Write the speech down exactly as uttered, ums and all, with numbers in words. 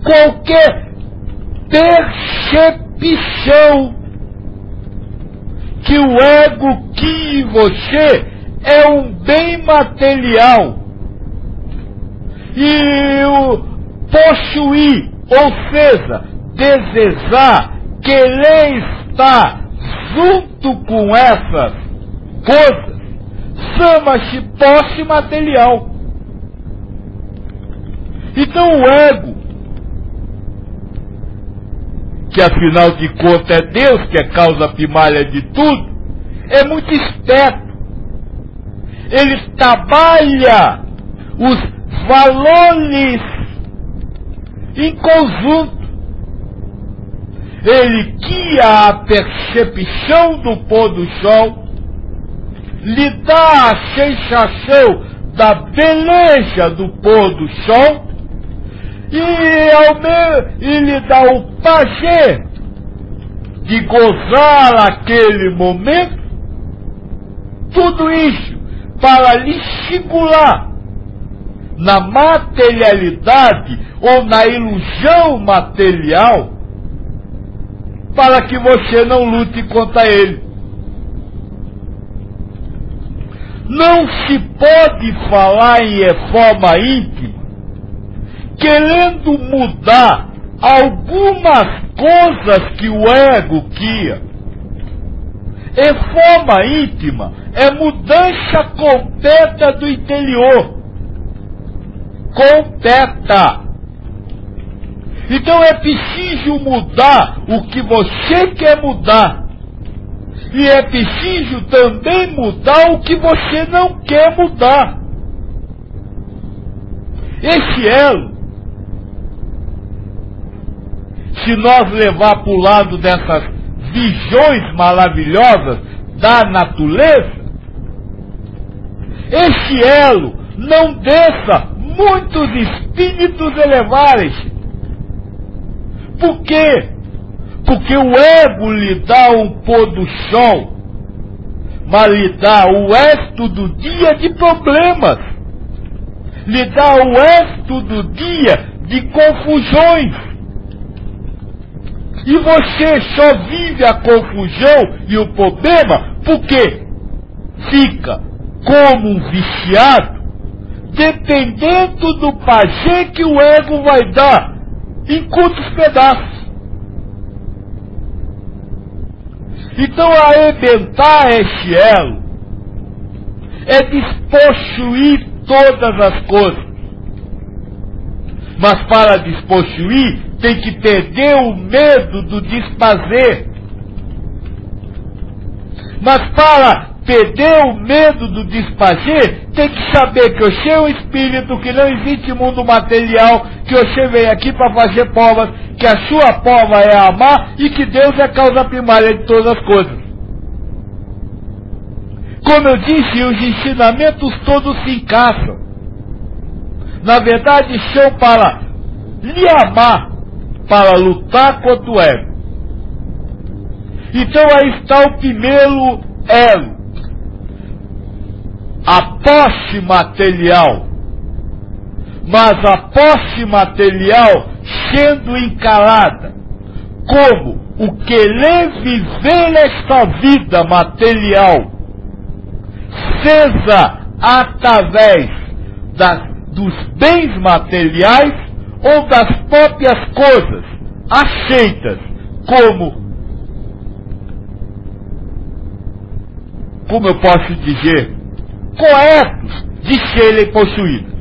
qualquer percepção que o ego crie em você é um bem material. E o possuir, ou seja, desejar, querer estar junto com essas coisas, chama-se posse material. Então o ego, que afinal de contas é Deus, que é causa primária de tudo, é muito esperto. Ele trabalha os valores em conjunto. Ele guia a percepção do pôr do sol, lhe dá a sensação da beleza do pôr do sol, e, ao meio, e lhe dá o prazer de gozar aquele momento. Tudo isso para lhe segurar na materialidade ou na ilusão material, para que você não lute contra ele. Não se pode falar em reforma íntima querendo mudar algumas coisas que o ego cria. Reforma íntima é mudança completa do interior. Completa. Então é preciso mudar o que você quer mudar. E é preciso também mudar o que você não quer mudar. Esse elo, se nós levar para o lado dessas visões maravilhosas da natureza, esse elo não deixa muitos espíritos elevarem-se. Por quê? Porque o ego lhe dá um pôr do sol, mas lhe dá o resto do dia de problemas, lhe dá o resto do dia de confusões. E você só vive a confusão e o problema porque fica como um viciado, dependendo do prazer que o ego vai dar em quantos pedaços. Então arrebentar esse elo é despossuir todas as coisas. Mas para despossuir tem que perder o medo do desprazer. Mas para perder o medo do desprazer, tem que saber que você é um espírito, que não existe mundo material, que você veio aqui para fazer provas, que a sua prova é amar e que Deus é a causa primária de todas as coisas. Como eu disse, os ensinamentos todos se encaixam. Na verdade, são para lhe amar, para lutar contra o ego. Então aí está o primeiro elo. A posse material. Mas a posse material sendo encarada como o querer viver esta vida material, seja através das, dos bens materiais ou das próprias coisas aceitas como, como eu posso dizer, corretos de serem possuídos.